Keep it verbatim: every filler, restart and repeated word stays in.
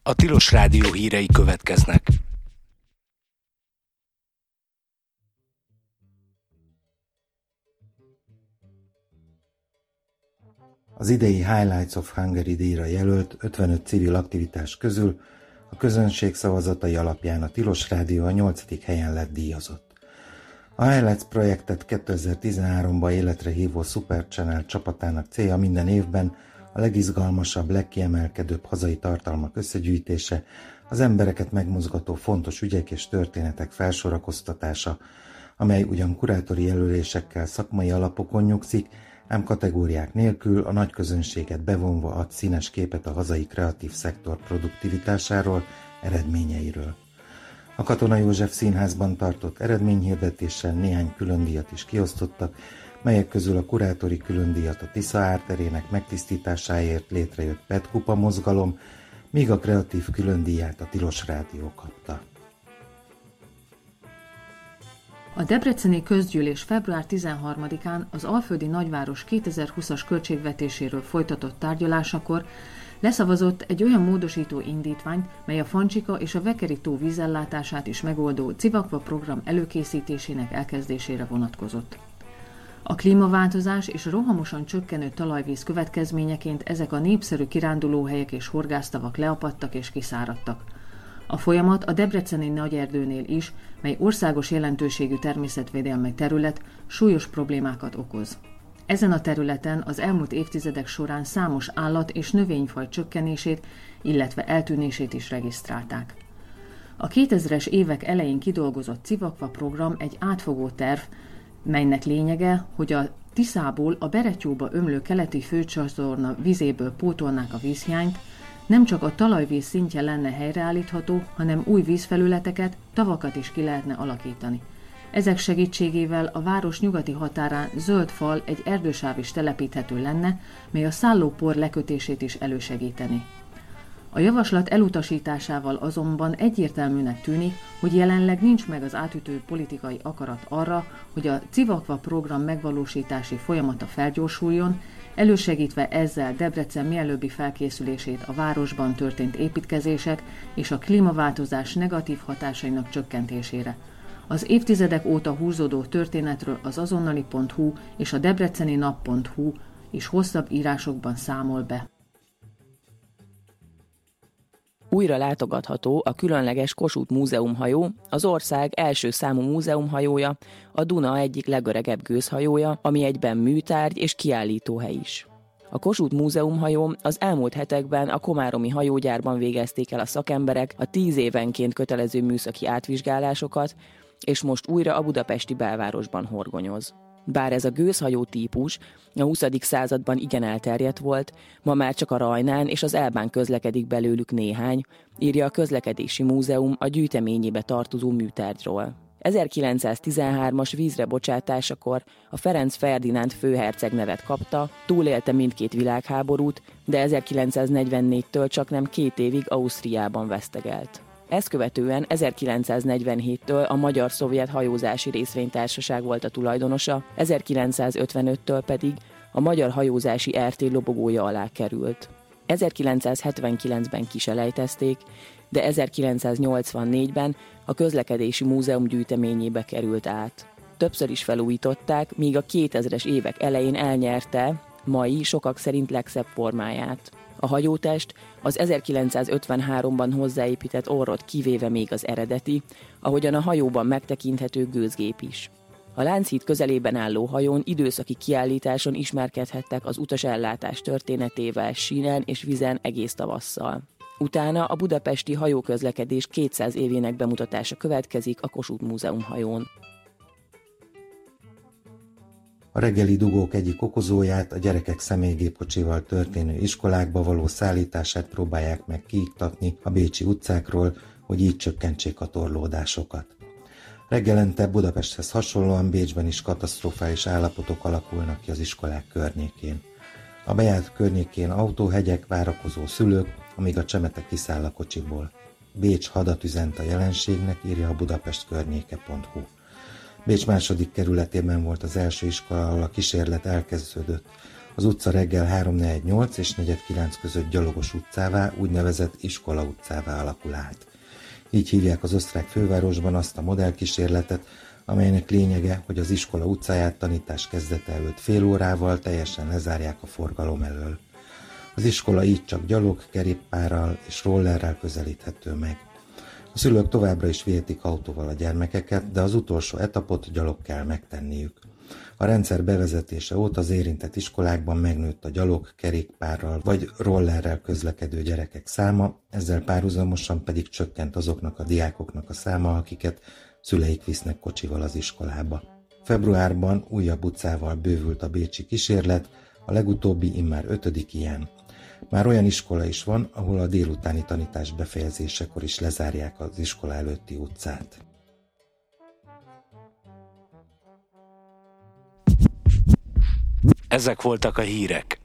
A Tilos Rádió hírei következnek. Az idei Highlights of Hungary díjra jelölt ötvenöt civil aktivitás közül a közönség szavazatai alapján a Tilos Rádió a nyolcadik helyen lett díjazott. A Highlights projektet kétezer-tizenháromban életre hívó Super Channel csapatának célja minden évben a legizgalmasabb, legkiemelkedőbb hazai tartalmak összegyűjtése, az embereket megmozgató fontos ügyek és történetek felsorakoztatása, amely ugyan kurátori jelölésekkel, szakmai alapokon nyugszik, ám kategóriák nélkül a nagy közönséget bevonva ad színes képet a hazai kreatív szektor produktivitásáról, eredményeiről. A Katona József Színházban tartott eredményhirdetésen néhány különdíjat is kiosztottak, melyek közül a kurátori különdíjat a Tisza árterének megtisztításáért létrejött Petkupa mozgalom, míg a kreatív különdíját a Tilos Rádió kapta. A debreceni közgyűlés február tizenharmadikán az Alföldi Nagyváros kétezer-húszas költségvetéséről folytatott tárgyalásakor leszavazott egy olyan módosító indítványt, mely a Fancsika és a Vekeri tó vízellátását is megoldó Civakva program előkészítésének elkezdésére vonatkozott. A klímaváltozás és a rohamosan csökkenő talajvíz következményeként ezek a népszerű kirándulóhelyek és horgásztavak leapadtak és kiszáradtak. A folyamat a debreceni Nagyerdőnél is, mely országos jelentőségű természetvédelmi terület, súlyos problémákat okoz. Ezen a területen az elmúlt évtizedek során számos állat- és növényfaj csökkenését, illetve eltűnését is regisztrálták. A kétezres évek elején kidolgozott Civakva program egy átfogó terv, melynek lényege, hogy a Tiszából a Beretyóba ömlő keleti főcsatorna vizéből pótolnák a vízhiányt, nem csak a talajvíz szintje lenne helyreállítható, hanem új vízfelületeket, tavakat is ki lehetne alakítani. Ezek segítségével a város nyugati határán zöld fal, egy erdősáv is telepíthető lenne, mely a szállópor lekötését is elősegíteni. A javaslat elutasításával azonban egyértelműnek tűnik, hogy jelenleg nincs meg az átütő politikai akarat arra, hogy a Civakva program megvalósítási folyamata felgyorsuljon, elősegítve ezzel Debrecen mielőbbi felkészülését a városban történt építkezések és a klímaváltozás negatív hatásainak csökkentésére. Az évtizedek óta húzódó történetről az azonnali pont hu és a debreceni nap pont hu is hosszabb írásokban számol be. Újra látogatható a különleges Kossuth múzeumhajó, az ország első számú múzeumhajója, a Duna egyik legöregebb gőzhajója, ami egyben műtárgy és kiállítóhely is. A Kossuth múzeumhajó az elmúlt hetekben a komáromi hajógyárban végezték el a szakemberek a tíz évenként kötelező műszaki átvizsgálásokat, és most újra a budapesti belvárosban horgonyoz. Bár ez a gőzhajó típus a huszadik században igen elterjedt volt, ma már csak a Rajnán és az Elbán közlekedik belőlük néhány, írja a Közlekedési Múzeum a gyűjteményébe tartozó műtárgyról. ezerkilencszáztizenhármas vízre bocsátásakor a Ferenc Ferdinánd főherceg nevet kapta, túlélte mindkét világháborút, de ezerkilencszáznegyvennégytől csak nem két évig Ausztriában vesztegelt. Ezt követően ezerkilencszáznegyvenhéttől a Magyar-Szovjet Hajózási Részvénytársaság volt a tulajdonosa, ezerkilencszázötvenöttől pedig a Magyar Hajózási er té lobogója alá került. ezerkilencszázhetvenkilencben kiselejtezték, de ezerkilencszáznyolcvannégyben a Közlekedési Múzeum gyűjteményébe került át. Többször is felújították, míg a kétezres évek elején elnyerte mai sokak szerint legszebb formáját. A hajótest az ezerkilencszázötvenháromban hozzáépített orrot kivéve még az eredeti, ahogyan a hajóban megtekinthető gőzgép is. A Lánchíd közelében álló hajón időszaki kiállításon ismerkedhettek az utasellátás történetével sínen és vizen egész tavasszal. Utána a budapesti hajóközlekedés kétszáz évének bemutatása következik a Kossuth Múzeum hajón. A reggeli dugók egyik okozóját, a gyerekek személygépkocsival történő iskolákba való szállítását próbálják meg kiiktatni a bécsi utcákról, hogy így csökkentsék a torlódásokat. Reggelente Budapesthez hasonlóan Bécsben is katasztrofális állapotok alakulnak ki az iskolák környékén. A bejárat környékén autóhegyek, várakozó szülők, amíg a csemete kiszáll a kocsiból. Bécs hadat üzent a jelenségnek, írja a budapest környéke pont hu. Bécs második kerületében volt az első iskola, ahol a kísérlet elkezdődött. Az utca reggel három negyvennyolc és negyven kilenc között gyalogos utcává, úgynevezett iskola utcává alakul át. Így hívják az osztrák fővárosban azt a modellkísérletet, amelynek lényege, hogy az iskola utcáját tanítás kezdete előtt fél órával teljesen lezárják a forgalom elől. Az iskola így csak gyalog, kerékpárral és rollerrel közelíthető meg. A szülők továbbra is vihetik autóval a gyermekeket, de az utolsó etapot gyalog kell megtenniük. A rendszer bevezetése óta az érintett iskolákban megnőtt a gyalog, kerékpárral vagy rollerrel közlekedő gyerekek száma, ezzel párhuzamosan pedig csökkent azoknak a diákoknak a száma, akiket szüleik visznek kocsival az iskolába. Februárban újabb utcával bővült a bécsi kísérlet, a legutóbbi immár ötödik ilyen. Már olyan iskola is van, ahol a délutáni tanítás befejezésekor is lezárják az iskola előtti utcát. Ezek voltak a hírek.